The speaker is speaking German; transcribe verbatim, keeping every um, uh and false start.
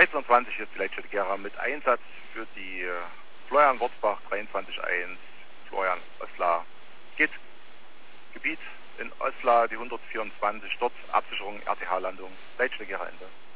dreizehn Uhr zwanzig jetzt die Leitstelle Gera mit Einsatz für die äh, Florian Wurzbach dreiundzwanzig eins, Florian Oslar. Geht Gebiet in Oslar, die hundertvierundzwanzig, dort Absicherung R T H-Landung, Leitstelle Gera Ende.